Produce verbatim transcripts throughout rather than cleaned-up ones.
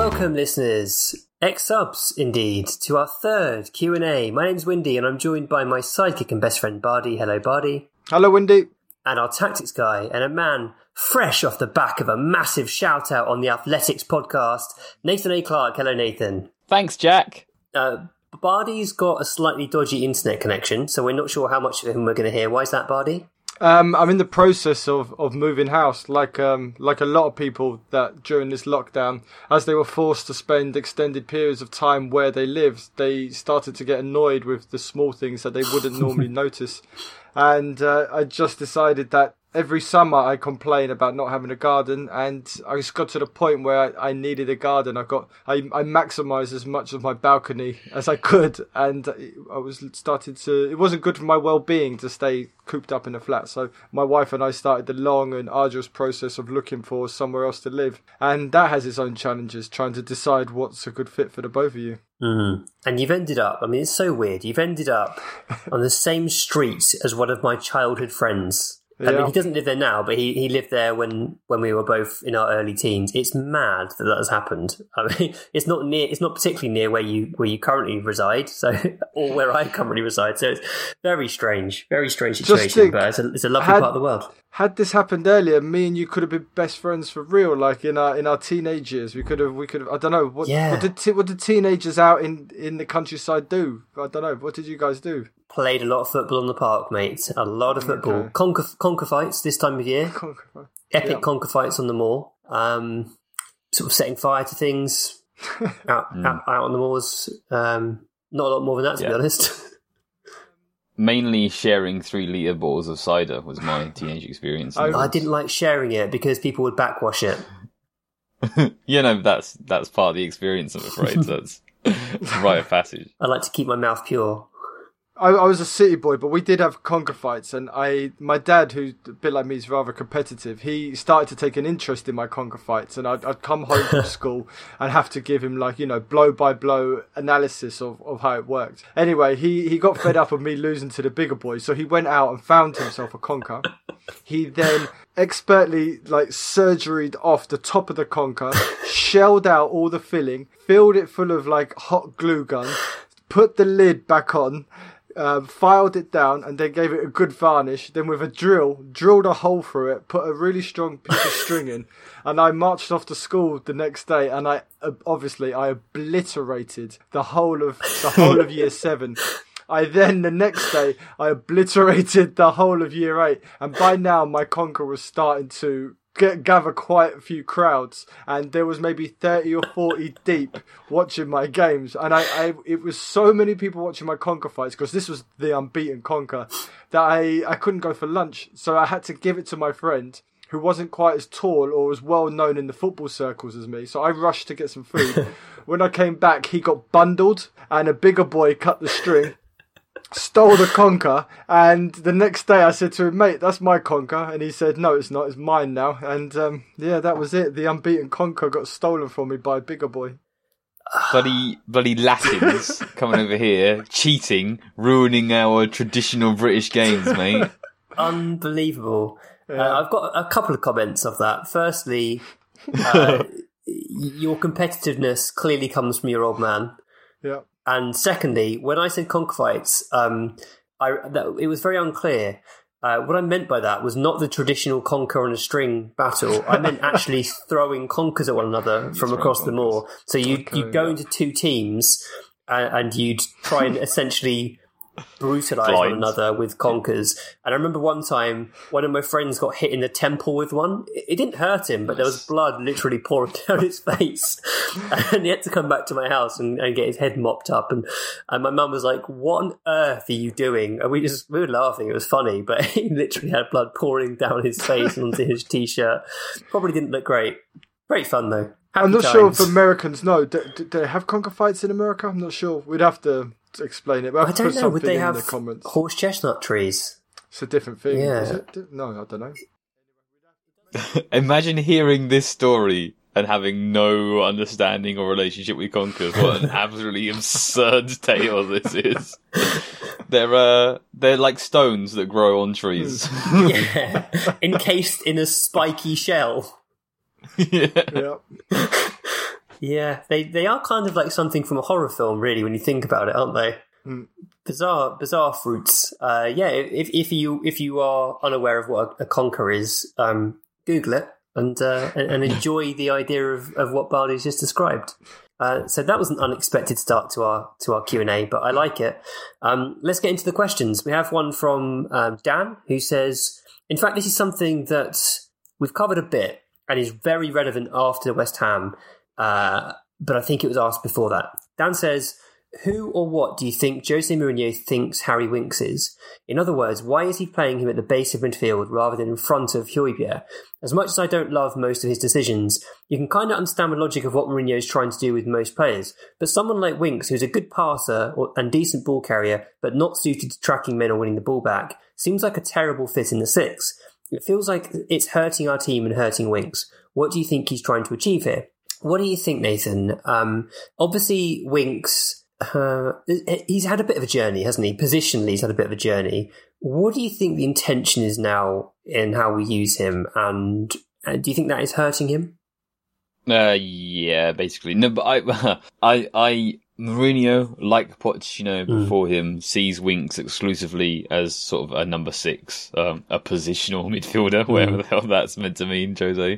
Welcome, listeners, ex-subs, indeed, to our third Q and A. My name's Windy, and I'm joined by my sidekick and best friend, Bardi. Hello, Bardi. Hello, Windy. And our tactics guy, and a man fresh off the back of a massive shout-out on the Athletics podcast, Nathan A. Clark. Hello, Nathan. Thanks, Jack. Uh, Bardi's got a slightly dodgy internet connection, so we're not sure how much of him we're going to hear. Why is that, Bardi? Um, I'm in the process of, of moving house, like um, like a lot of people that during this lockdown, as they were forced to spend extended periods of time where they lived, they started to get annoyed with the small things that they wouldn't normally notice. And uh, I just decided that every summer I complain about not having a garden, and I just got to the point where I, I needed a garden. I got I, I maximised as much of my balcony as I could, and I was started to. It wasn't good for my well-being to stay cooped up in a flat. So my wife and I started the long and arduous process of looking for somewhere else to live, and that has its own challenges. Trying to decide what's a good fit for the both of you. Mm. And you've ended up, I mean, it's so weird. You've ended up on the same street as one of my childhood friends. I Yeah. mean, he doesn't live there now, but he, he lived there when, when we were both in our early teens. It's mad that that has happened. I mean, it's not near, it's not particularly near where you where you currently reside, so or where I currently reside. So it's very strange, very strange situation. Just think, but it's a, it's a lovely had- part of the world. Had this happened earlier, me and you could have been best friends for real. Like in our in our teenage years, we could have. We could have. I don't know what. Yeah. What did te- what did teenagers out in, in the countryside do? I don't know. What did you guys do? Played a lot of football on the park, mate. A lot of football. Okay. Conker, conker fights this time of year. Epic Yeah. conker fights on the moor. Um, sort of setting fire to things out, Mm. out, out on the moors. Um, not a lot more than that, to be Yeah. honest. Mainly sharing three litre bottles of cider was my teenage experience. I- I didn't like sharing it because people would backwash it. you know, that's that's part of the experience, I'm afraid. That's a rite of passage. I like to keep my mouth pure. I, I was a city boy, but we did have conker fights, and I, my dad, who's a bit like me, is rather competitive. He started to take an interest in my conker fights, and I'd, I'd come home from school and have to give him like you know blow by blow analysis of, of how it worked. Anyway, he, he got fed up of me losing to the bigger boys, so he went out and found himself a conker. He then expertly like surgeried off the top of the conker, shelled out all the filling, filled it full of like hot glue gun, put the lid back on. Um, filed it down and then gave it a good varnish. Then with a drill, drilled a hole through it, put a really strong piece of string in, and I marched off to school the next day. And I uh, obviously I obliterated the whole of the whole of year seven. I then the next day I obliterated the whole of year eight, and by now my conker was starting to Get, gather quite a few crowds, and there was maybe thirty or forty deep watching my games, and I, I it was so many people watching my conker fights because this was the unbeaten conker that I, I couldn't go for lunch, so I had to give it to my friend who wasn't quite as tall or as well known in the football circles as me, so I rushed to get some food. When I came back, he got bundled and a bigger boy cut the string, stole the conker, and the next day I said to him, mate, that's my conker, and he said, no, it's not, it's mine now. And um, yeah, that was it. The unbeaten conker got stolen from me by a bigger boy. Bloody, bloody Latins coming over here, cheating, ruining our traditional British games, mate. Unbelievable. Yeah. Uh, I've got a couple of comments of that. Firstly, uh, your competitiveness clearly comes from your old man. Yeah. And secondly, when I said conker fights, um, I, that, it was very unclear. Uh, what I meant by that was not the traditional conker and a string battle. I meant actually throwing conkers at one another from Throwing across the conkers. moor. So you'd, Okay, you'd go yeah. into two teams and, and you'd try and essentially brutalise one Blind. another with conkers. And I remember one time, one of my friends got hit in the temple with one. It, it didn't hurt him, but there was blood literally pouring down his face. And he had to come back to my house and, and get his head mopped up. And, and my mum was like, what on earth are you doing? And we just, we were laughing. It was funny, but he literally had blood pouring down his face and onto his t-shirt. Probably didn't look great. Great fun though. Happy I'm not times. sure if Americans know. Do, do they have conker fights in America? I'm not sure. We'd have to explain it. We'll have I to don't put know. Would something they in have the comments. horse chestnut trees? It's a different thing. Yeah. Is it? No, I don't know. Imagine hearing this story and having no understanding or relationship with conkers. What an absolutely absurd tale this is. They're uh, they're like stones that grow on trees. Yeah. Encased in a spiky shell. yeah. Yeah. Yeah, they they are kind of like something from a horror film, really, when you think about it, aren't they? Mm. Bizarre, bizarre fruits. Uh, yeah, if if you if you are unaware of what a, a conker is, um, Google it and, uh, and and enjoy the idea of, of what Bardi's just described. Uh, so that was an unexpected start to our to our Q and A, but I like it. Um, let's get into the questions. We have one from um, Dan, who says, in fact, this is something that we've covered a bit and is very relevant after West Ham, uh, but I think it was asked before that. Dan says, who or what do you think Jose Mourinho thinks Harry Winks is? In other words, why is he playing him at the base of midfield rather than in front of Højbjerg? As much as I don't love most of his decisions, you can kind of understand the logic of what Mourinho is trying to do with most players. But someone like Winks, who's a good passer or, and decent ball carrier, but not suited to tracking men or winning the ball back, seems like a terrible fit in the six. It feels like it's hurting our team and hurting Winks. What do you think he's trying to achieve here? What do you think, Nathan? Um, obviously, Winks... Uh, he's had a bit of a journey, hasn't he? Positionally, he's had a bit of a journey. What do you think the intention is now in how we use him, and, and do you think that is hurting him? Uh, yeah, basically. No, but I, I, I, Mourinho, like Pochettino before mm. him, sees Winks exclusively as sort of a number six, um, a positional midfielder, whatever mm. the hell that's meant to mean, Jose.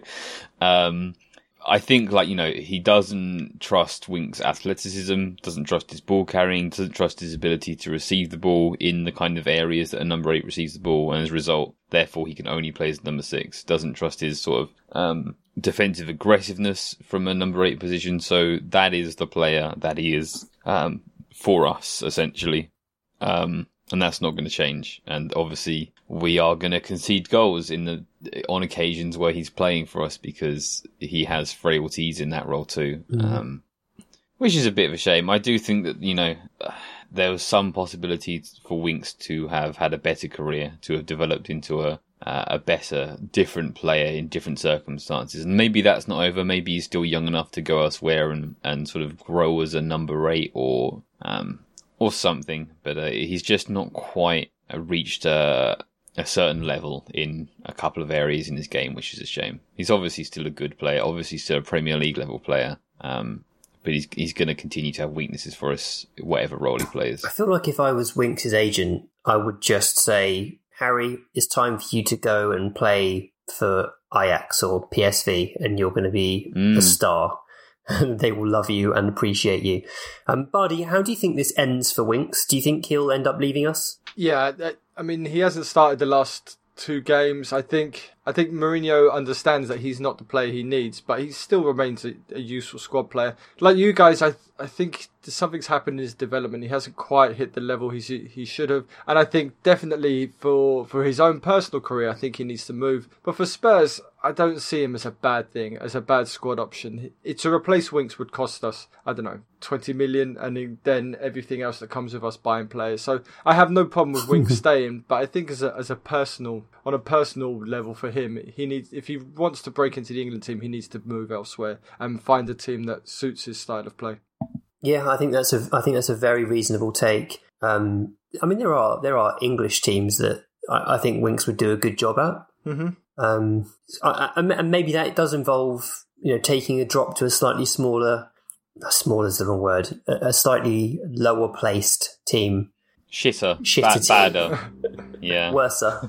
Um, I think, like, you know, he doesn't trust Winks' athleticism, doesn't trust his ball carrying, doesn't trust his ability to receive the ball in the kind of areas that a number eight receives the ball, and as a result, therefore, he can only play as number six. Doesn't trust his sort of um, defensive aggressiveness from a number eight position, so that is the player that he is um, for us, essentially. Um, and that's not going to change. And obviously, we are going to concede goals in the on occasions where he's playing for us because he has frailties in that role too, mm. um, which is a bit of a shame. I do think that, you know, there was some possibility for Winks to have had a better career, to have developed into a uh, a better, different player in different circumstances. And maybe that's not over. Maybe he's still young enough to go elsewhere and, and sort of grow as a number eight or um, or something. But uh, he's just not quite reached a, a certain level in a couple of areas in his game, which is a shame. He's obviously still a good player, obviously still a Premier League level player. Um, but he's he's going to continue to have weaknesses for us, whatever role he plays. I feel like if I was Winks' agent, I would just say, Harry, it's time for you to go and play for Ajax or P S V, and you're going to be mm. a star. They will love you and appreciate you. Um, Bardi, how do you think this ends for Winks? Do you think he'll end up leaving us? Yeah, I mean, he hasn't started the last two games. I think I think Mourinho understands that he's not the player he needs, but he still remains a, a useful squad player. Like you guys, I I think something's happened in his development. He hasn't quite hit the level he he should have, and I think definitely for for his own personal career, I think he needs to move. But for Spurs, I don't see him as a bad thing, as a bad squad option. It, to replace Winks would cost us, I don't know, twenty million, and then everything else that comes with us buying players. So I have no problem with Winks staying, but I think as a as a personal, on a personal level for him, he needs, if he wants to break into the England team, he needs to move elsewhere and find a team that suits his style of play. Yeah, I think that's a I think that's a very reasonable take. Um, I mean, there are there are English teams that I, I think Winks would do a good job at. Mm-hmm. Um, I, I, and maybe that does involve, you know, taking a drop to a slightly smaller, small is the wrong word, a, a slightly lower placed team. Shitter. Shitter ba- team. Badder. Yeah. Worser.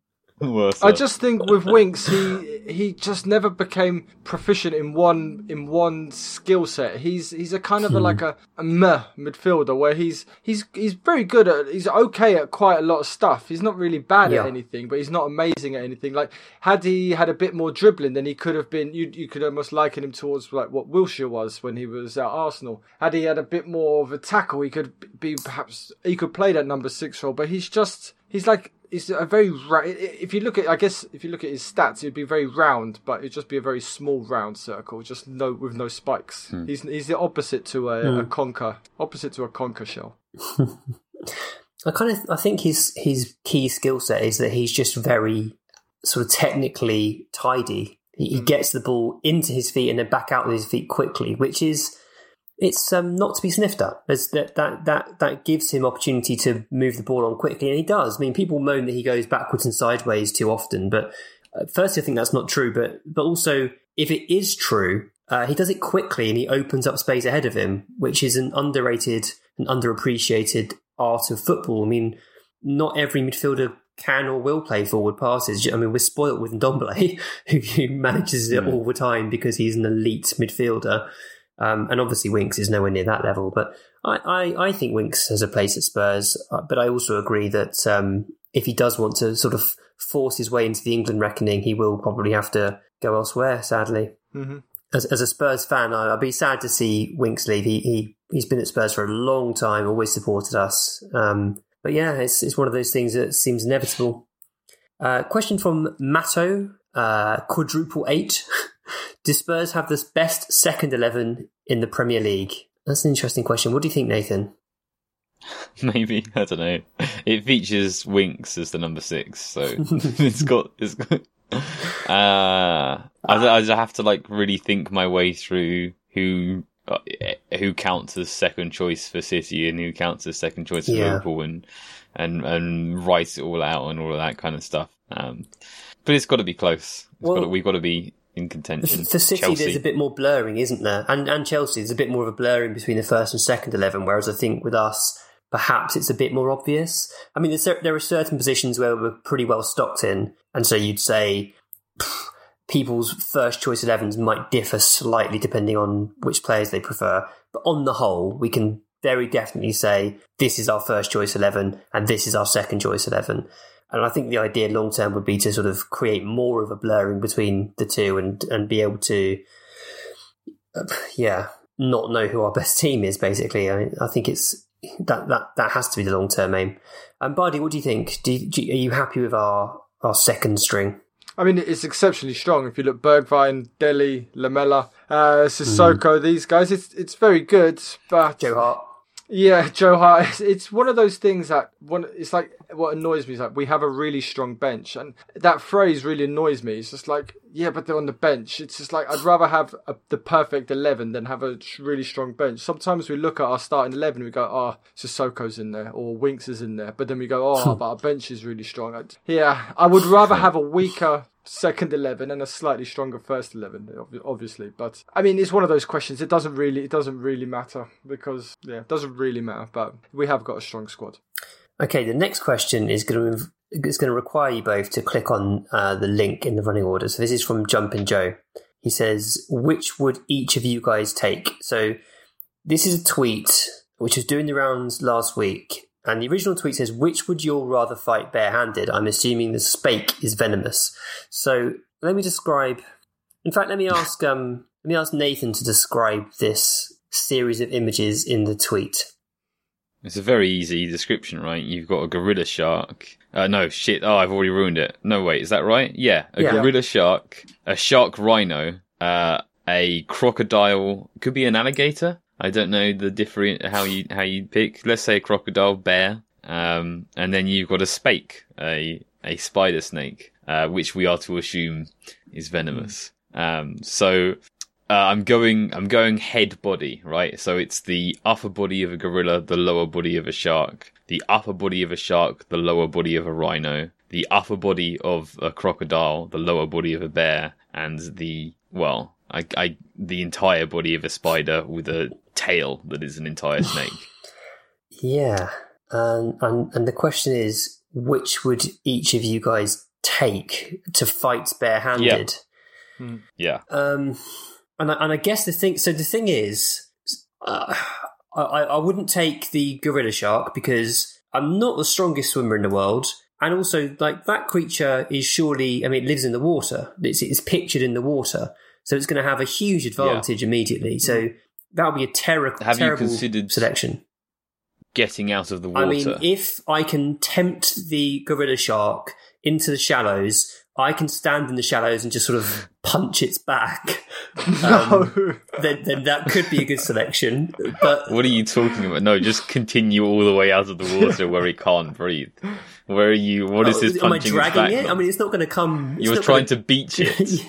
I just think with Winks, he he just never became proficient in one in one skill set. He's he's a kind of a, like a, a meh midfielder where he's he's he's very good at he's okay at quite a lot of stuff. He's not really bad yeah. at anything, but he's not amazing at anything. Like had he had a bit more dribbling, then he could have been. You you could almost liken him towards like what Wilshere was when he was at Arsenal. Had he had a bit more of a tackle, he could be perhaps he could play that number six role. But he's just he's like. He's a very, if you look at, I guess, if you look at his stats, it'd be very round, but it'd just be a very small round circle, just no with no spikes. Hmm. He's he's the opposite to a, hmm. a conker, opposite to a conker shell. I kind of, I think his his key skill set is that he's just very sort of technically tidy. He, he gets the ball into his feet and then back out with his feet quickly, which is. It's um, not to be sniffed at. There's that, that that that gives him opportunity to move the ball on quickly, and he does. I mean, people moan that he goes backwards and sideways too often, but uh, firstly, I think that's not true. But but also, if it is true, uh, he does it quickly and he opens up space ahead of him, which is an underrated and underappreciated art of football. I mean, not every midfielder can or will play forward passes. I mean, we're spoilt with Ndombele, who manages it all the time because he's an elite midfielder. Um, and obviously Winks is nowhere near that level. But I, I, I think Winks has a place at Spurs. But I also agree that um, if he does want to sort of force his way into the England reckoning, he will probably have to go elsewhere, sadly. Mm-hmm. As, as a Spurs fan, I, I'd be sad to see Winks leave. He, he, he's been at Spurs for a long time, always supported us. Um, but yeah, it's, it's one of those things that seems inevitable. Uh, question from Matto, uh, quadruple eight. Do Spurs have the best second eleven in the Premier League? That's an interesting question. What do you think, Nathan? Maybe, I don't know. It features Winks as the number six, so it's got it's got. Uh, I, I have to like really think my way through who uh, who counts as second choice for City and who counts as second choice for Yeah. Liverpool, and and and write it all out and all of that kind of stuff. Um, but it's got to be close. It's Well, got to, we've got to be in contention. For City, Chelsea. there's a bit more blurring, isn't there? And and Chelsea, there's a bit more of a blurring between the first and second eleven, whereas I think with us, perhaps it's a bit more obvious. I mean, there's, there are certain positions where we're pretty well stocked in, and so you'd say pff, people's first choice elevens might differ slightly depending on which players they prefer. But on the whole, we can very definitely say this is our first choice eleven and this is our second choice eleven. And I think the idea long term would be to sort of create more of a blurring between the two and, and be able to, uh, yeah, not know who our best team is, basically. I, I think it's that, that that has to be the long term aim. And Bardi, what do you think? Do you, do you, are you happy with our, our second string? I mean, it's exceptionally strong. If you look, Bergwijn, Dele, Lamela, uh, Sissoko, mm. these guys, it's it's very good. But Joe Hart. Yeah, Joe Hart. It's, it's one of those things that one. It's like what annoys me is like we have a really strong bench, and that phrase really annoys me. It's just like, yeah, but they're on the bench. It's just like I'd rather have a, the perfect eleven than have a really strong bench. Sometimes we look at our starting eleven, and we go, oh, Sissoko's in there or Winks is in there, but then we go, oh, but our bench is really strong. I'd, yeah, I would rather have a weaker second eleven and a slightly stronger first eleven, obviously. But I mean, it's one of those questions. It doesn't really, it doesn't really matter because yeah, it doesn't really matter. But we have got a strong squad. Okay, the next question is going to is going to require you both to click on uh, the link in the running order. So this is from Jumpin' Joe. He says, "Which would each of you guys take?" So this is a tweet which was doing the rounds last week. And the original tweet says, "Which would you all rather fight barehanded?" I'm assuming the spake is venomous. So let me describe. In fact, let me ask. Um, let me ask Nathan to describe this series of images in the tweet. It's a very easy description, right? You've got a gorilla shark. Uh, no, shit. Oh, I've already ruined it. No, wait, is that right? Yeah, a yeah. gorilla shark, a shark rhino, uh, a crocodile. Could be an alligator. I don't know the different how you how you pick. Let's say a crocodile, bear, um, and then you've got a spake, a a spider snake, uh, which we are to assume is venomous. Um, so uh, I'm going I'm going head body, right? So it's the upper body of a gorilla, the lower body of a shark, the upper body of a shark, the lower body of a rhino, the upper body of a crocodile, the lower body of a bear, and the well. I, I, the entire body of a spider with a tail that is an entire snake. Yeah, um, and and the question is, which would each of you guys take to fight barehanded? Yeah. Hmm. yeah. Um, and I, and I guess the thing. So the thing is, uh, I I wouldn't take the gorilla shark because I'm not the strongest swimmer in the world. And also, like, that creature is surely, I mean, it lives in the water. It's, it's pictured in the water. So it's going to have a huge advantage yeah. immediately. So that would be a ter- have terrible you considered selection. Getting out of the water? I mean, if I can tempt the gorilla shark into the shallows, I can stand in the shallows and just sort of punch its back. No. Um, then, then that could be a good selection. But what are you talking about? No, just continue all the way out of the water where it can't breathe. Where are you? What is this am I punching dragging its back it? from? I mean, it's not going to come. You were trying gonna... to beach it.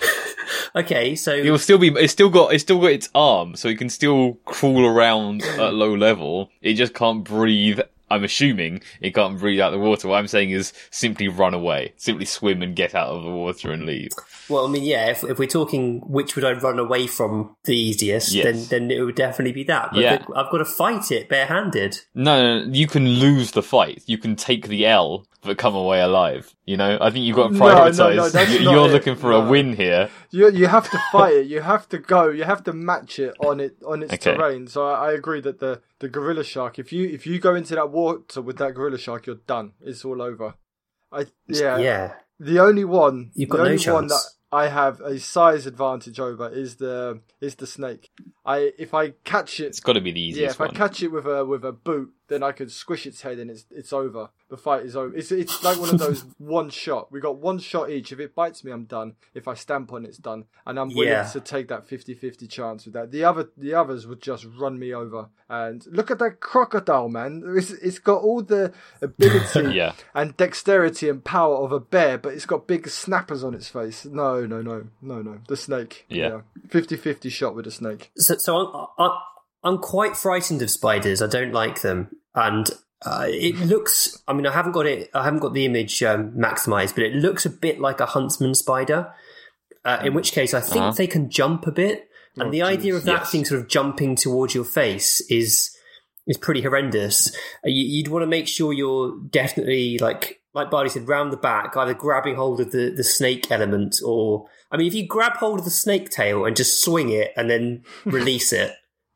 Okay, so it will still be. It's still got. It's still got its arm, so it can still crawl around at low level. It just can't breathe I'm assuming it can't breathe out the water. What I'm saying is simply run away, simply swim and get out of the water and leave. Well, I mean, yeah, if, if we're talking which would I run away from the easiest, Yes. then then it would definitely be that. But Yeah. the, I've got to fight it barehanded. No, no, no, you can lose the fight. You can take the L, but come away alive. You know, I think you've got to No, no, prioritise. no, that's You- not You're it. looking for No. a win here. You you have to fight it. You have to go. You have to match it on it on its Okay. terrain. So I, I agree that the, the gorilla shark. If you if you go into that water with that gorilla shark, you're done. It's all over. I yeah. Yeah. The only one You've the got no only one that chance. I have a size advantage over is the is the snake. I if I catch it It's got to be the yeah, easiest if I one. catch it with a with a boot, then I could squish its head and it's it's over. The fight is over. It's it's like one of those one shot. We got one shot each. If it bites me, I'm done. If I stamp on it, it's done. And I'm willing Yeah. to take that fifty-fifty chance with that. The other the others would just run me over. And look at that crocodile, man. It's it's got all the ability Yeah. and dexterity and power of a bear, but it's got big snappers on its face. No, no, no, no, no. The snake. Yeah. fifty-fifty shot with the snake. So, so I'm, I'm I'm quite frightened of spiders. I don't like them, and uh, it looks. I mean, I haven't got it. I haven't got the image um, maximized, but it looks a bit like a huntsman spider. Uh, in which case, I think Uh-huh. they can jump a bit, and Oh, the idea jeez. of that Yes. thing sort of jumping towards your face is is pretty horrendous. Uh, you, you'd want to make sure you're definitely like like Bardi said, round the back, either grabbing hold of the, the snake element, or I mean, if you grab hold of the snake tail and just swing it and then release it,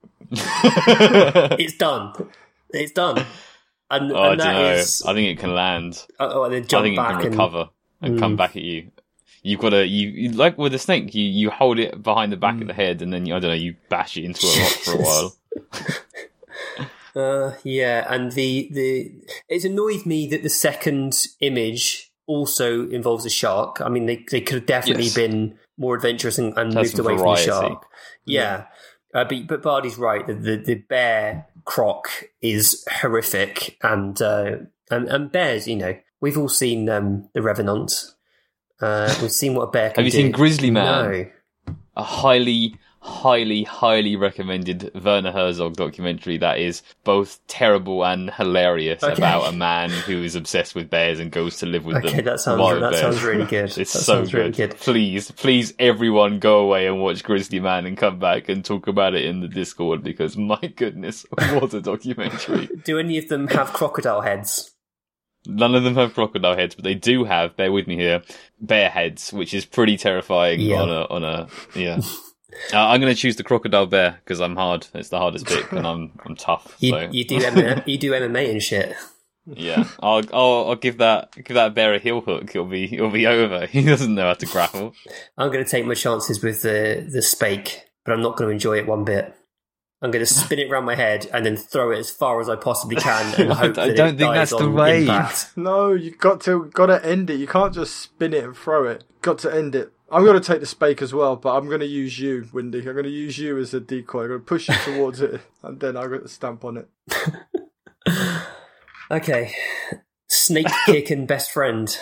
it's done. It's done. And, Oh, I and don't that know. is I think it can land. oh, and then I jump think it back can and recover and come Mm. back at you. You've got to you, you like with a snake. You you hold it behind the back of the head, and then you, I don't know. You bash it into a rock for a while. Uh, yeah, and the the it's annoyed me that the second image also involves a shark. I mean, they they could have definitely Yes. been more adventurous and, and Has moved some away variety. from the shark. Yeah, uh, but but Bardi's right. The, the the bear croc is horrific, and uh, and and bears. You know, we've all seen um, the Revenant. Uh, we've seen what a bear can Have you do. seen Grizzly Man? No. A highly, highly, highly recommended Werner Herzog documentary that is both terrible and hilarious Okay. about a man who is obsessed with bears and goes to live with them. Okay, that sounds wild that bears. sounds really good. It's that so sounds really good. good. Please, please, everyone, go away and watch Grizzly Man and come back and talk about it in the Discord because my goodness, what a documentary! Do any of them have crocodile heads? None of them have crocodile heads, but they do have. Bear with me here. Bear heads, which is pretty terrifying. Yeah. On a on a yeah. uh, I'm going to choose the crocodile bear because I'm hard. It's the hardest pick, and I'm I'm tough. You, so you do M M A, you do M M A and shit. yeah, I'll I'll I'll give that give that bear a heel hook. It'll be it'll be over. He doesn't know how to grapple. I'm going to take my chances with the the spake, but I'm not going to enjoy it one bit. I'm going to spin it around my head and then throw it as far as I possibly can and I hope don't that it think dies that's the on way. impact. No, you got to got to end it. You can't just spin it and throw it. Got to end it. I'm going to take the spake as well, but I'm going to use you, Windy. I'm going to use you as a decoy. I'm going to push you towards it, and then I'm going to stamp on it. Okay, snake kick and best friend.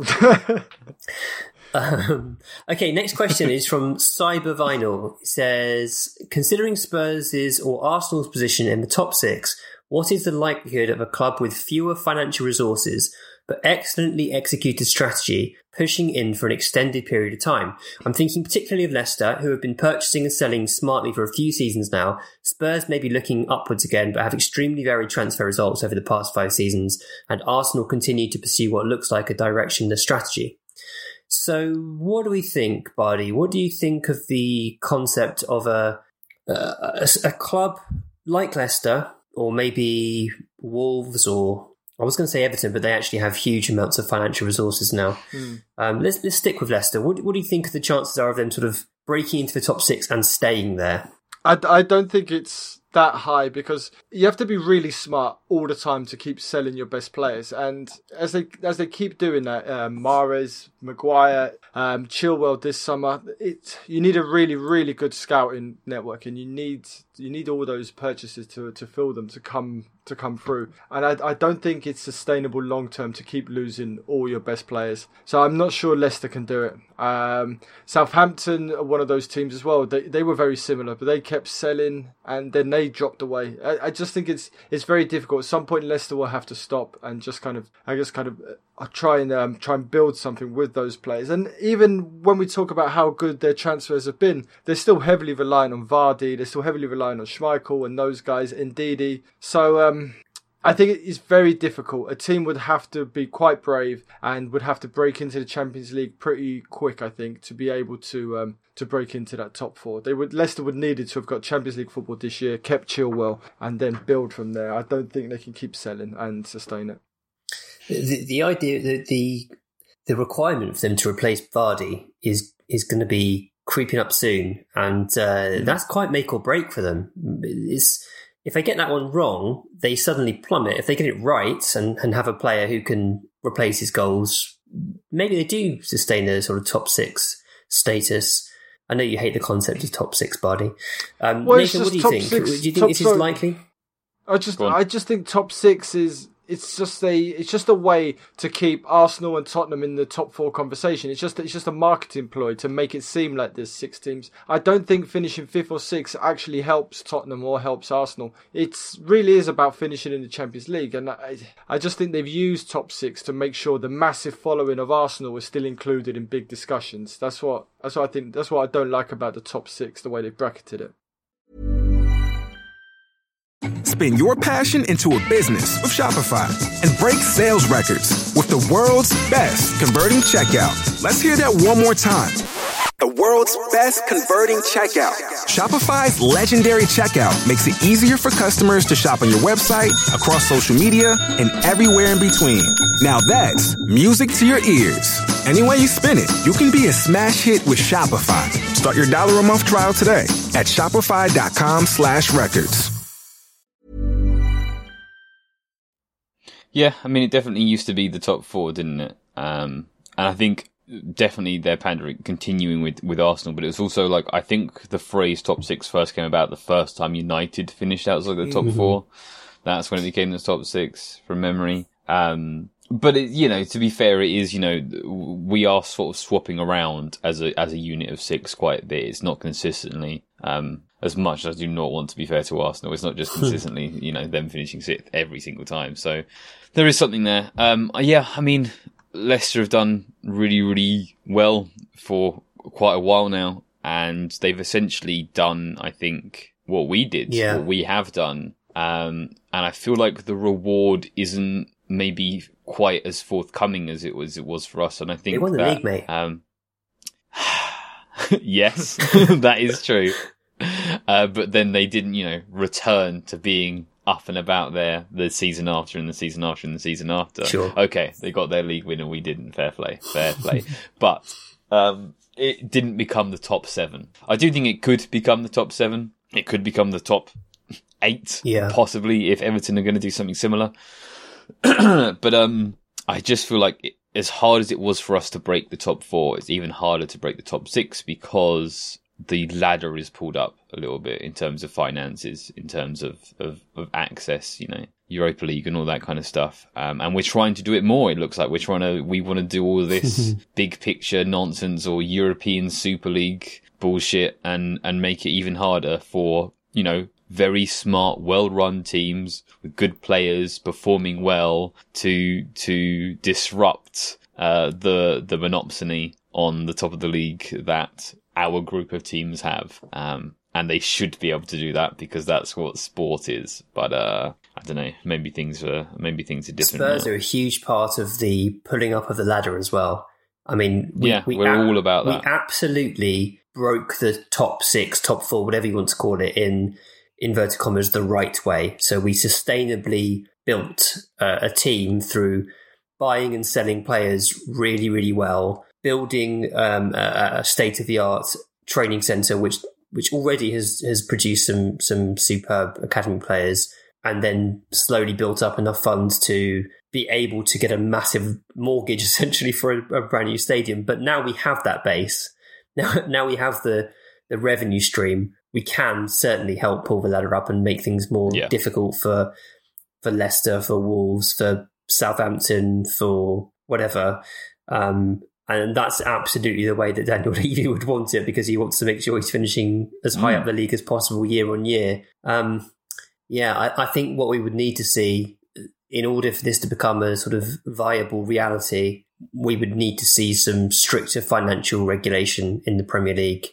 Um, okay, next question is from Cyber Vinyl. It says, considering Spurs' or Arsenal's position in the top six, what is the likelihood of a club with fewer financial resources but excellently executed strategy pushing in for an extended period of time? I'm thinking particularly of Leicester, who have been purchasing and selling smartly for a few seasons now. Spurs may be looking upwards again, but have extremely varied transfer results over the past five seasons, and Arsenal continue to pursue what looks like a directionless strategy. So what do we think, Bardi? What do you think of the concept of a, a, a club like Leicester, or maybe Wolves, or I was going to say Everton, but they actually have huge amounts of financial resources now. Mm. Um, let's let's stick with Leicester. What, what do you think the chances are of them sort of breaking into the top six and staying there? I, I don't think it's that high because you have to be really smart all the time to keep selling your best players. And as they as they keep doing that, um, Mahrez, Maguire, um, Chilwell this summer, it you need a really really good scouting network, and you need you need all those purchases to to fill them to come to come through. And I, I don't think it's sustainable long term to keep losing all your best players. So I'm not sure Leicester can do it. Um, Southampton are one of those teams as well. They they were very similar, but they kept selling and then they dropped away. I, I just think it's it's very difficult. At some point, Leicester will have to stop and just kind of, I guess, kind of uh, try and um, try and build something with those players. And even when we talk about how good their transfers have been, they're still heavily reliant on Vardy. They're still heavily reliant on Schmeichel and those guys, Ndidi. So um, I think it is very difficult. A team would have to be quite brave and would have to break into the Champions League pretty quick, I think, to be able to um, to break into that top four. They would Leicester would needed to have got Champions League football this year, kept Chilwell, and then build from there. I don't think they can keep selling and sustain it. The, the idea that the the requirement for them to replace Vardy is is going to be creeping up soon, and uh, mm. that's quite make or break for them. It's, if they get that one wrong, they suddenly plummet. If they get it right and, and have a player who can replace his goals, maybe they do sustain their sort of top six status. I know you hate the concept of top six, Bardi. Um, well, Nathan, what do you think? Six, do you think this is sorry. likely? I just, I just think top six is. It's just a it's just a way to keep Arsenal and Tottenham in the top four conversation. It's just it's just a marketing ploy to make it seem like there's six teams. I don't think finishing fifth or sixth actually helps Tottenham or helps Arsenal. It really is about finishing in the Champions League, and I I just think they've used top six to make sure the massive following of Arsenal is still included in big discussions. That's what that's what I think. That's what I don't like about the top six, the way they've bracketed it. Spin your passion into a business with Shopify and break sales records with the world's best converting checkout. Let's hear that one more time. The world's best converting checkout. Shopify's legendary checkout makes it easier for customers to shop on your website, across social media, and everywhere in between. Now that's music to your ears. Any way you spin it, you can be a smash hit with Shopify. Start your dollar a month trial today at shopify.com slash records. Yeah, I mean, it definitely used to be the top four, didn't it? Um, and I think definitely they're pandering, continuing with, with Arsenal, but it was also like, I think the phrase top six first came about the first time United finished outside the top mm-hmm. four. That's when it became the top six, from memory. Um, but it, you know, to be fair, it is, you know, we are sort of swapping around as a, as a unit of six quite a bit. It's not consistently, um, as much as I do not want to be fair to Arsenal. It's not just consistently, you know, them finishing sixth every single time. So there is something there. Um, yeah, I mean, Leicester have done really, really well for quite a while now, and they've essentially done, I think, what we did, yeah. what we have done. Um, and I feel like the reward isn't maybe quite as forthcoming as it was it was for us. And I think they won the that, league, mate. Um, yes, that is true. Uh, but then they didn't, you know, return to being up and about there the season after and the season after and the season after. Sure. Okay, they got their league win and we didn't. Fair play, fair play. But um, it didn't become the top seven. I do think it could become the top seven. It could become the top eight, yeah. possibly, if Everton are going to do something similar. But um, I just feel like it, as hard as it was for us to break the top four, it's even harder to break the top six because the ladder is pulled up a little bit in terms of finances, in terms of, of, of access, you know, Europa League and all that kind of stuff. Um, and we're trying to do it more. It looks like we're trying to, we want to do all this big picture nonsense or European Super League bullshit and, and make it even harder for, you know, very smart, well-run teams with good players performing well to, to disrupt, uh, the, the monopsony on the top of the league that our group of teams have. Um, and they should be able to do that because that's what sport is. But, uh, I don't know, maybe things are, maybe things are different. Spurs now. are a huge part of the pulling up of the ladder as well. I mean, we, yeah, we we're ab- all about that. We absolutely broke the top six, top four, whatever you want to call it, in inverted commas, the right way. So we sustainably built uh, a team through buying and selling players really, really well, building um, a, a state-of-the-art training centre, which which already has, has produced some some superb academy players, and then slowly built up enough funds to be able to get a massive mortgage essentially for a, a brand new stadium. But now we have that base. Now, now we have the, the revenue stream. We can certainly help pull the ladder up and make things more yeah. difficult for for Leicester, for Wolves, for Southampton, for whatever. Um, and that's absolutely the way that Daniel Levy would want it, because he wants to make sure he's finishing as high mm. up the league as possible year on year. Um, yeah, I, I think what we would need to see in order for this to become a sort of viable reality, we would need to see some stricter financial regulation in the Premier League.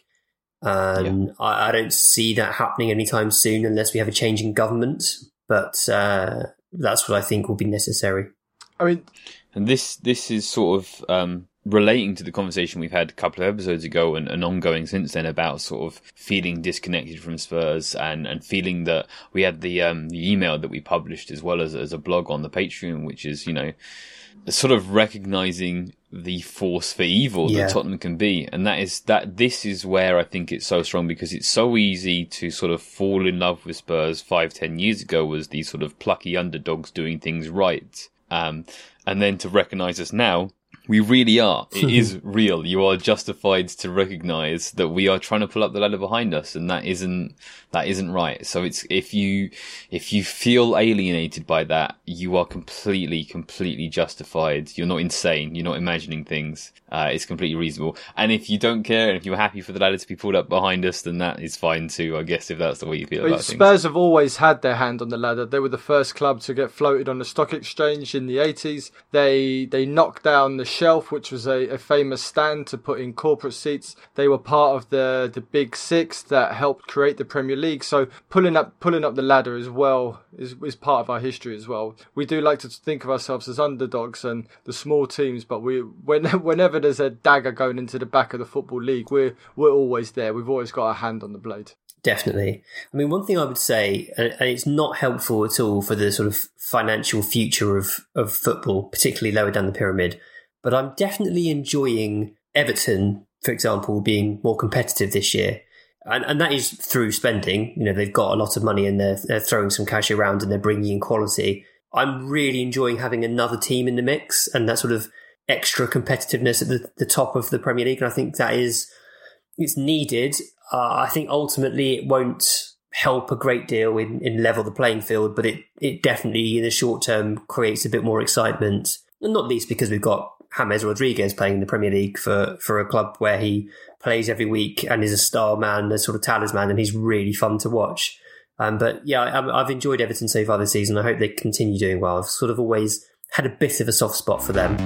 Um, yeah. I, I don't see that happening anytime soon unless we have a change in government, but uh, that's what I think will be necessary. I mean, and this this is sort of um, relating to the conversation we've had a couple of episodes ago and, and ongoing since then about sort of feeling disconnected from Spurs and, and feeling that we had the um, the email that we published as well as as a blog on the Patreon, which is, you know, sort of recognizing the force for evil yeah. that Tottenham can be. And that is that this is where I think it's so strong, because it's so easy to sort of fall in love with Spurs five, ten years ago as these sort of plucky underdogs doing things right. Um, and then to recognize us now, we really are. It is real. You are justified to recognise that we are trying to pull up the ladder behind us, and that isn't that isn't right. So it's if you if you feel alienated by that, you are completely completely justified. You're not insane. You're not imagining things. Uh, it's completely reasonable. And if you don't care, and if you're happy for the ladder to be pulled up behind us, then that is fine too, I guess, if that's the way you feel well, about Spurs things. Spurs have always had their hand on the ladder. They were the first club to get floated on the stock exchange in the eighties. They they knocked down the Shelf, which was a, a famous stand to put in corporate seats. They were part of the the Big Six that helped create the Premier League. So pulling up pulling up the ladder as well is is part of our history as well. We do like to think of ourselves as underdogs and the small teams, but we when, whenever there's a dagger going into the back of the Football League, we're we're always there. We've always got our hand on the blade. Definitely. I mean, one thing I would say, and it's not helpful at all for the sort of financial future of, of football, particularly lower down the pyramid, but I'm definitely enjoying Everton, for example, being more competitive this year. And and that is through spending. You know, they've got a lot of money and they're, they're throwing some cash around and they're bringing in quality. I'm really enjoying having another team in the mix and that sort of extra competitiveness at the, the top of the Premier League. And I think that is, it's needed. Uh, I think ultimately it won't help a great deal in, in level the playing field, but it, it definitely in the short term creates a bit more excitement. And not least because we've got James Rodriguez playing in the Premier League for, for a club where he plays every week and is a star man, a sort of talisman, and he's really fun to watch. Um, but yeah, I, I've enjoyed Everton so far this season. I hope they continue doing well. I've sort of always had a bit of a soft spot for them.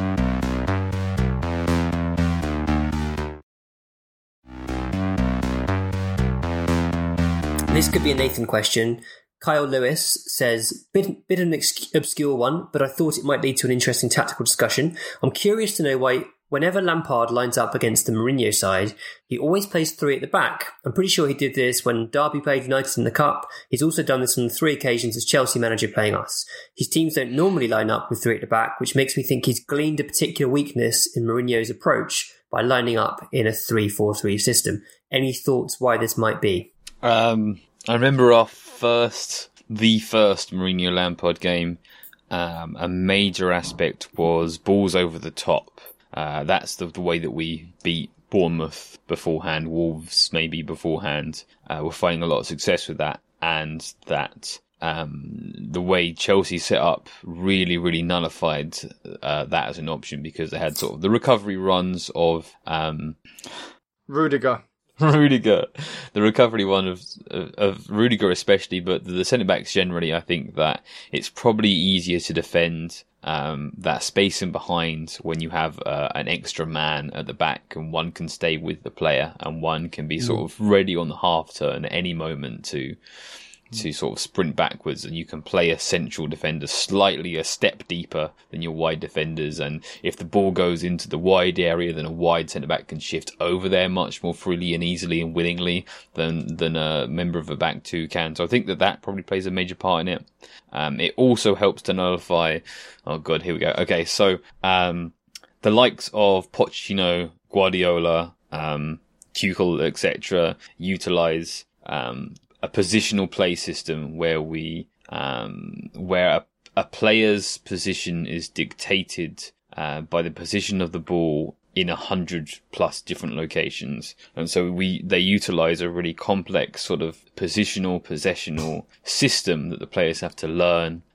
This could be a Nathan question. Kyle Lewis says, bit, bit of an ex- obscure one, but I thought it might lead to an interesting tactical discussion. I'm curious to know why whenever Lampard lines up against the Mourinho side, he always plays three at the back. I'm pretty sure he did this when Derby played United in the Cup. He's also done this on three occasions as Chelsea manager playing us. His teams don't normally line up with three at the back, which makes me think he's gleaned a particular weakness in Mourinho's approach by lining up in a three four three system. Any thoughts why this might be? Um, I remember our first, the first Mourinho Lampard game. Um, a major aspect was balls over the top. Uh, that's the, the way that we beat Bournemouth beforehand, Wolves maybe beforehand. Uh, we're finding a lot of success with that, and that um, the way Chelsea set up really, really nullified uh, that as an option, because they had sort of the recovery runs of um, Rudiger. Rudiger, the recovery one of, of of Rudiger especially, but the centre backs generally. I think that it's probably easier to defend um, that space in behind when you have uh, an extra man at the back, and one can stay with the player, and one can be sort of ready on the half turn at any moment to to sort of sprint backwards, and you can play a central defender slightly a step deeper than your wide defenders, and if the ball goes into the wide area, then a wide centre-back can shift over there much more freely and easily and willingly than than a member of a back two can. So I think that that probably plays a major part in it. Um, it also helps to nullify, oh god, here we go. Okay, so um, the likes of Pochettino, Guardiola, um, Tuchel, et cetera utilise um, a positional play system where we, um, where a, a player's position is dictated uh, by the position of the ball in a hundred plus different locations, and so we they utilize a really complex sort of positional possessional system that the players have to learn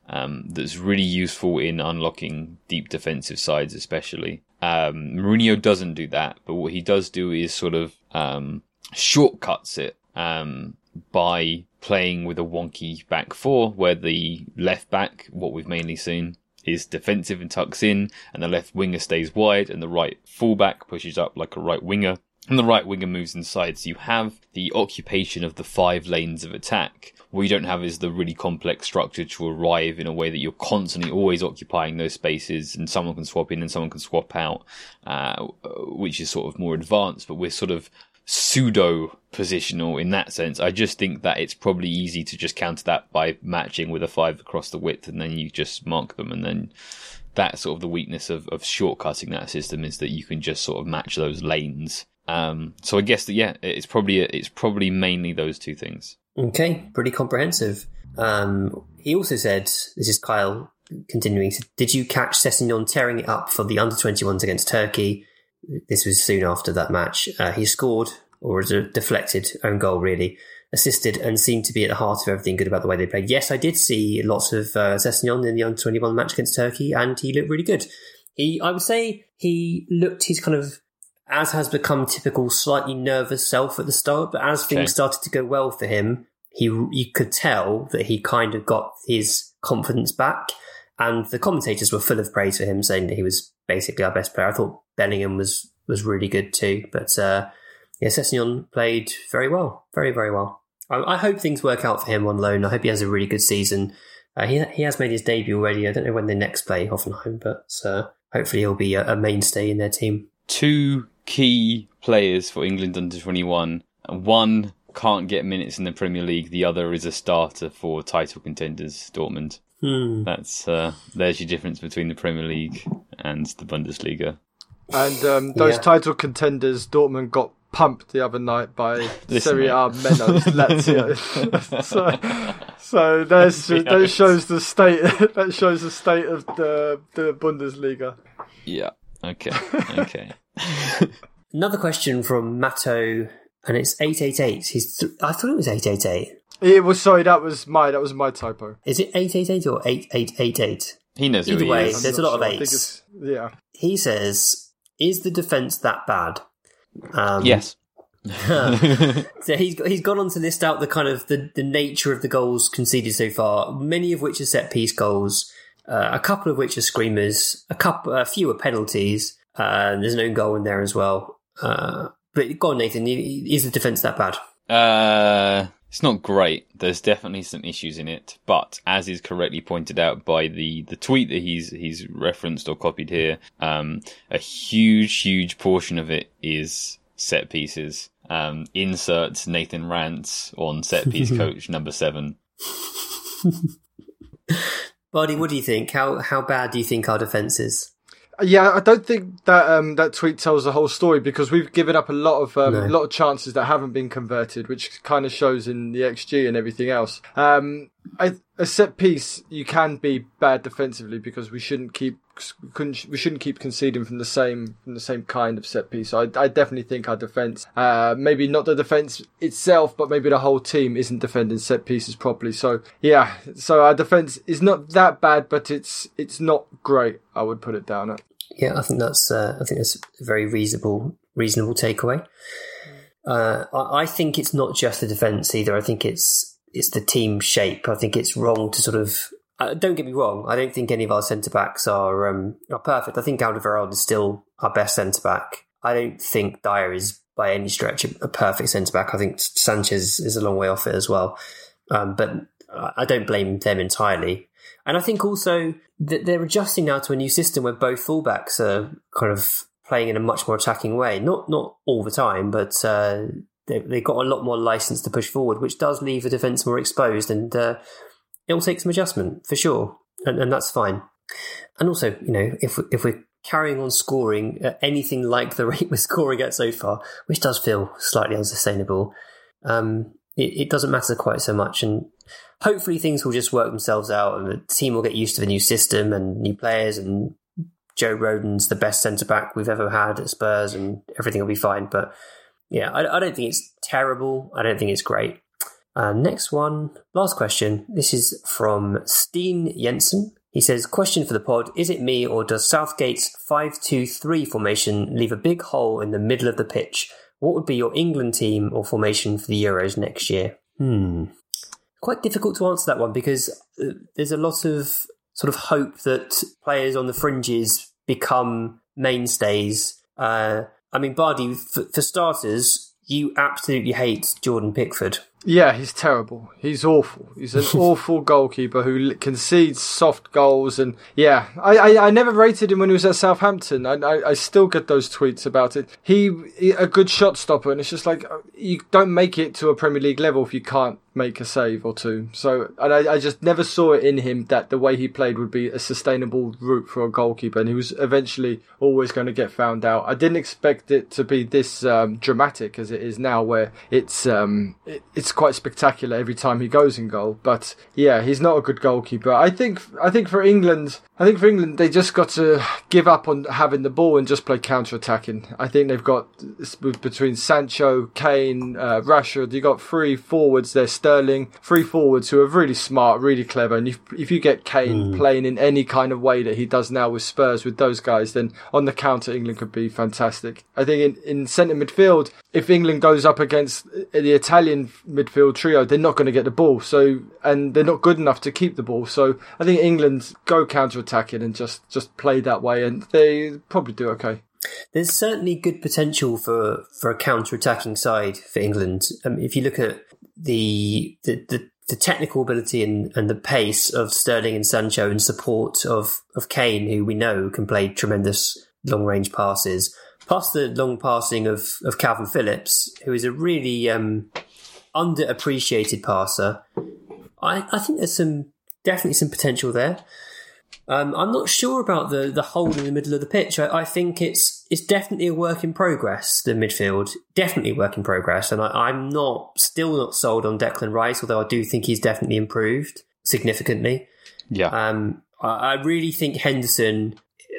um, that's really useful in unlocking deep defensive sides, especially. Um, Mourinho doesn't do that, but what he does do is sort of um, shortcuts it um, by playing with a wonky back four, where the left back, what we've mainly seen, is defensive and tucks in, and the left winger stays wide, and the right fullback pushes up like a right winger, and the right winger moves inside. So you have the occupation of the five lanes of attack. What you don't have is the really complex structure to arrive in a way that you're constantly always occupying those spaces, and someone can swap in and someone can swap out, uh, which is sort of more advanced, but we're sort of pseudo positional in that sense. I just think that it's probably easy to just counter that by matching with a five across the width, and then you just mark them, and then that's sort of the weakness of, of shortcutting that system, is that you can just sort of match those lanes. Um, so I guess that, yeah, it's probably it's probably mainly those two things. Okay, pretty comprehensive. Um, he also said, this is Kyle continuing, did you catch Sessegnon tearing it up for the under twenty-ones against Turkey? This was soon after that match. Uh, he scored, or was a deflected own goal, really, assisted, and seemed to be at the heart of everything good about the way they played. Yes, I did see lots of uh, Sessegnon in the under twenty-one match against Turkey, and he looked really good. He, I would say he looked his kind of, as has become typical, slightly nervous self at the start, but as things Okay. started to go well for him, he you could tell that he kind of got his confidence back, and the commentators were full of praise for him, saying that he was basically our best player. I thought Bellingham was was really good too, but uh, yeah, Sessegnon played very well, very very well. I, I hope things work out for him on loan. I hope he has a really good season. Uh, he he has made his debut already. I don't know when they next play Hoffenheim, but uh, hopefully he'll be a, a mainstay in their team. Two key players for England under twenty-one. One can't get minutes in the Premier League. The other is a starter for title contenders Dortmund. Hmm. That's uh, there's your difference between the Premier League and the Bundesliga. And um, those Yeah. title contenders, Dortmund got pumped the other night by Listen, Serie mate. A Mennos Lazio. so, so there's, Yes. that shows the state. That shows the state of the the Bundesliga. Yeah. Okay. Okay. Another question from Matto, and it's eight eight eight. He's th- I thought it was eight eight eight. It was sorry, that was my that was my typo. Is it eight eight eight or eight eight eight eight? He knows who Either he way, is. there's I'm a not lot of sure. I think eights. it's- Yeah. He says, is the defence that bad? Um, Yes. So he's he's gone on to list out the kind of the, the nature of the goals conceded so far, many of which are set piece goals, uh, a couple of which are screamers, a couple, a few are penalties. Uh, there's an own goal in there as well. Uh, but go on, Nathan. Is the defence that bad? Uh, it's not great. There's definitely some issues in it, but as is correctly pointed out by the, the tweet that he's he's referenced or copied here, um, a huge, huge portion of it is set pieces. Um, inserts Nathan Rants on set piece coach number seven. Buddy, what do you think? How how bad do you think our defence is? Yeah, I don't think that um, that tweet tells the whole story, because we've given up a lot of um, No. a lot of chances that haven't been converted, which kind of shows in the X G and everything else. Um, I, a set piece, you can be bad defensively because we shouldn't keep couldn't, we shouldn't keep conceding from the same from the same kind of set piece. So I, I definitely think our defence, uh, maybe not the defence itself, but maybe the whole team isn't defending set pieces properly. So yeah, so our defence is not that bad, but it's it's not great. I would put it down at. Yeah, I think that's uh, I think that's a very reasonable reasonable takeaway. Uh, I, I think it's not just the defence either. I think it's it's the team shape. I think it's wrong to sort of. Uh, don't get me wrong. I don't think any of our centre backs are um, are perfect. I think Alderweireld is still our best centre back. I don't think Dyer is by any stretch a, a perfect centre back. I think Sanchez is a long way off it as well. Um, but I don't blame them entirely. And I think also that they're adjusting now to a new system where both fullbacks are kind of playing in a much more attacking way. Not not all the time, but uh, they, they've got a lot more license to push forward, which does leave the defence more exposed, and uh, it'll take some adjustment for sure, and, and that's fine. And also, you know, if if we're carrying on scoring at anything like the rate we're scoring at so far, which does feel slightly unsustainable, um, it, it doesn't matter quite so much, and hopefully things will just work themselves out and the team will get used to the new system and new players, and Joe Rodon's the best centre-back we've ever had at Spurs and everything will be fine. But yeah, I, I don't think it's terrible. I don't think it's great. Uh, next one, last question. This is from Steen Jensen. He says, question for the pod, is it me or does Southgate's five two three formation leave a big hole in the middle of the pitch? What would be your England team or formation for the Euros next year? Hmm. Quite difficult to answer that one because uh, there's a lot of sort of hope that players on the fringes become mainstays. Uh, I mean, Bardi, for, for starters, you absolutely hate Jordan Pickford. Yeah, he's terrible. He's awful. He's an awful goalkeeper who concedes soft goals. And yeah, I, I, I never rated him when he was at Southampton. I, I, I still get those tweets about it. He, he a good shot stopper, and it's just like you don't make it to a Premier League level if you can't make a save or two. So and I, I just never saw it in him that the way he played would be a sustainable route for a goalkeeper, and he was eventually always going to get found out. I didn't expect it to be this um, dramatic as it is now, where it's um, it, it's quite spectacular every time he goes in goal. But yeah, he's not a good goalkeeper. I think I think for England, I think for England they just got to give up on having the ball and just play counter-attacking. I think they've got between Sancho, Kane, uh, Rashford, you got three forwards there, Sterling, three forwards who are really smart, really clever. And if if you get Kane mm. playing in any kind of way that he does now with Spurs with those guys, then on the counter England could be fantastic. I think in, in centre midfield, if England goes up against the Italian midfield trio, they're not going to get the ball. So, and they're not good enough to keep the ball. So I think England go counter-attacking and just, just play that way, and they probably do okay. There's certainly good potential for, for a counter-attacking side for England. Um, if you look at the the, the, the technical ability and, and the pace of Sterling and Sancho in support of, of Kane, who we know can play tremendous long-range passes, plus the long passing of, of Calvin Phillips, who is a really um, underappreciated passer, I, I think there's some definitely some potential there. Um, I'm not sure about the, the hole in the middle of the pitch. I, I think it's it's definitely a work in progress, the midfield. Definitely a work in progress. And I, I'm not still not sold on Declan Rice, although I do think he's definitely improved significantly. Yeah. Um, I, I really think Henderson...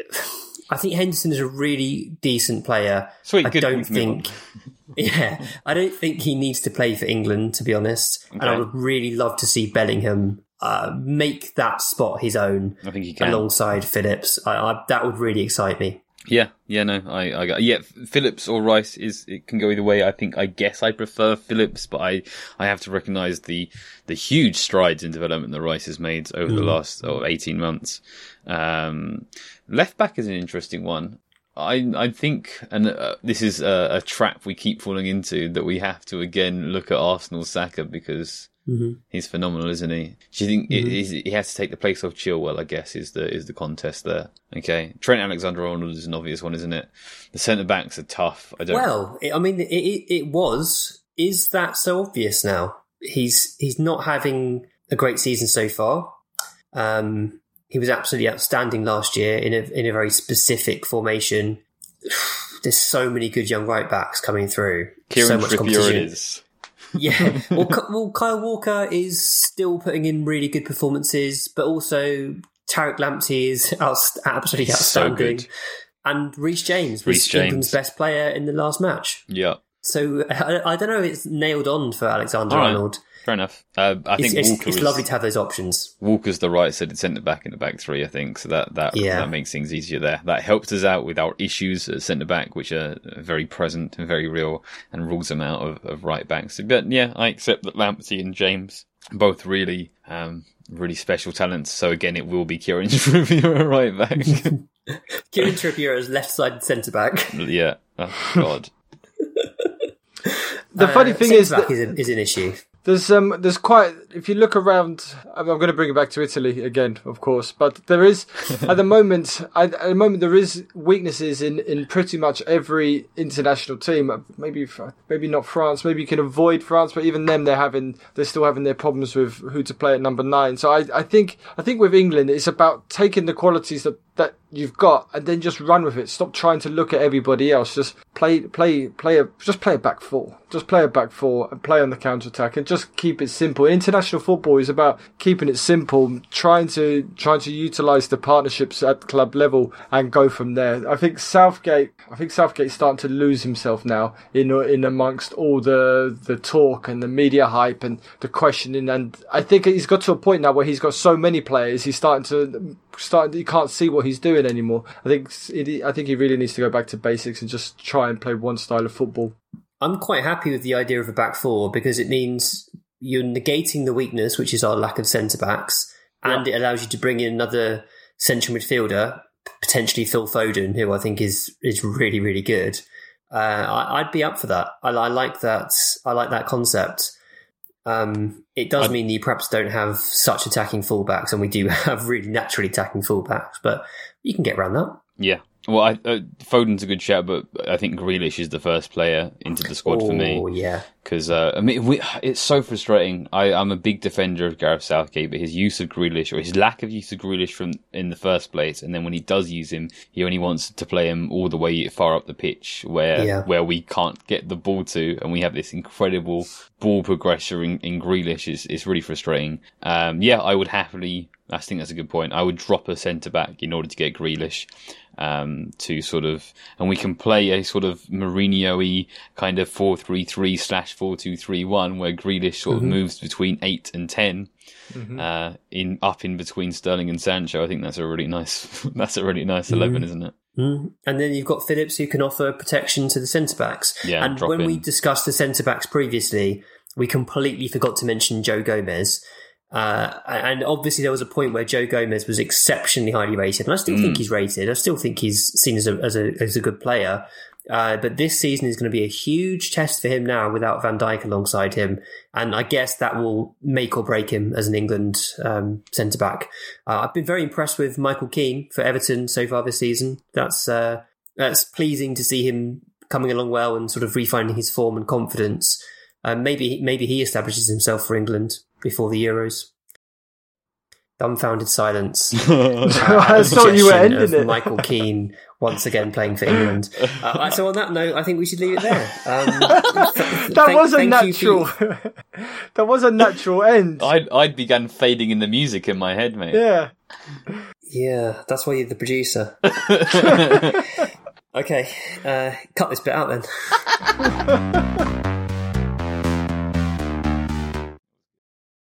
I think Henderson is a really decent player. Sweet, I good don't think... Yeah, I don't think he needs to play for England, to be honest. Okay. And I would really love to see Bellingham uh, make that spot his own. I think he can. Alongside Phillips. I, I, that would really excite me. Yeah, yeah, no, I, I got, yeah, Phillips or Rice is, it can go either way. I think, I guess I prefer Phillips, but I, I have to recognise the, the huge strides in development that Rice has made over mm. the last oh, eighteen months. Um, left back is an interesting one. I, I think, and uh, this is a, a trap we keep falling into, that we have to again look at Arsenal's Saka because mm-hmm. he's phenomenal, isn't he? Do you think mm-hmm. it, is, he has to take the place of Chilwell? I guess is the is the contest there. Okay, Trent Alexander-Arnold is an obvious one, isn't it? The centre backs are tough. I don't. Well, I mean, it, it, it was. Is that so obvious now? He's he's not having a great season so far. Um, he was absolutely outstanding last year in a in a very specific formation. There's so many good young right backs coming through. Kieran so much Trippier competition. It is. Yeah, well, well, Kyle Walker is still putting in really good performances, but also Tariq Lamptey is out, absolutely He's outstanding. So good. And Reece James was Reece James. England's best player in the last match. Yeah. So I, I don't know if it's nailed on for Alexander-Arnold. Right. Fair enough. Uh, I think it's, Walker it's, it's is, lovely to have those options. Walker's the right-sided centre-back in the back three, I think, so that that, yeah. that makes things easier there. That helps us out with our issues at centre-back, which are very present and very real, and rules them out of, of right-backs. But yeah, I accept that Lamptey and James, both really um, really special talents, so again, it will be Kieran Trippier at right-back. Kieran Trippier as left-sided centre-back. Yeah. Oh, God. The funny uh, thing is that that is, a, is an issue. There's um, there's quite. If you look around, I'm going to bring it back to Italy again, of course. But there is, at the moment, at the moment there is weaknesses in, in pretty much every international team. Maybe maybe not France. Maybe you can avoid France, but even them, they're having they're still having their problems with who to play at number nine. So I, I think I think with England, it's about taking the qualities that, that you've got, and then just run with it. Stop trying to look at everybody else. Just play, play, play a, just play a back four. Just play a back four and play on the counter attack, and just keep it simple. International football is about keeping it simple, trying to trying to utilise the partnerships at club level and go from there. I think Southgate, I think Southgate's starting to lose himself now in in amongst all the the talk and the media hype and the questioning. And I think he's got to a point now where he's got so many players, he's starting to start. You can't see what he's doing anymore. I think it, I think he really needs to go back to basics and just try and play one style of football. I'm quite happy with the idea of a back four because it means you're negating the weakness, which is our lack of centre-backs, and yeah. it allows you to bring in another central midfielder, potentially Phil Foden, who I think is is really, really good. Uh, I, I'd be up for that. I, I like that. I like that concept. Um, it does I'd... mean you perhaps don't have such attacking fullbacks, and we do have really naturally attacking fullbacks, but you can get around that. Yeah. Well, I, uh, Foden's a good shout, but I think Grealish is the first player into the squad oh, for me. Oh, yeah. Because, uh, I mean, we, it's so frustrating. I, I'm a big defender of Gareth Southgate, but his use of Grealish, or his lack of use of Grealish from in the first place, and then when he does use him, he only wants to play him all the way far up the pitch, where yeah. where we can't get the ball to, and we have this incredible ball progressor in, in Grealish. It's, it's really frustrating. Um, yeah, I would happily... I think that's a good point. I would drop a centre-back in order to get Grealish um, to sort of... And we can play a sort of Mourinho-y kind of four three three slash four two three one where Grealish sort mm-hmm. of moves between eight and ten mm-hmm. uh, in up in between Sterling and Sancho. I think that's a really nice that's a really nice eleven, mm-hmm. isn't it? Mm. And then you've got Phillips who can offer protection to the centre-backs. Yeah, and when in. we discussed the centre-backs previously, we completely forgot to mention Joe Gomez. Uh, and obviously there was a point where Joe Gomez was exceptionally highly rated, and I still mm. think he's rated. I still think he's seen as a as a, as a good player. Uh, but this season is going to be a huge test for him now without Van Dijk alongside him, and I guess that will make or break him as an England um, centre back. Uh, I've been very impressed with Michael Keane for Everton so far this season. That's uh, that's pleasing to see him coming along well and sort of refinding his form and confidence. Uh, maybe maybe he establishes himself for England before the Euros. Dumbfounded silence. Uh, I thought you were ending it. Michael Keane once again playing for England. Uh, so on that note, I think we should leave it there. Um, that thank, was a natural. For... that was a natural end. I I began fading in the music in my head, mate. Yeah. Yeah, that's why you're the producer. Okay, uh, cut this bit out then.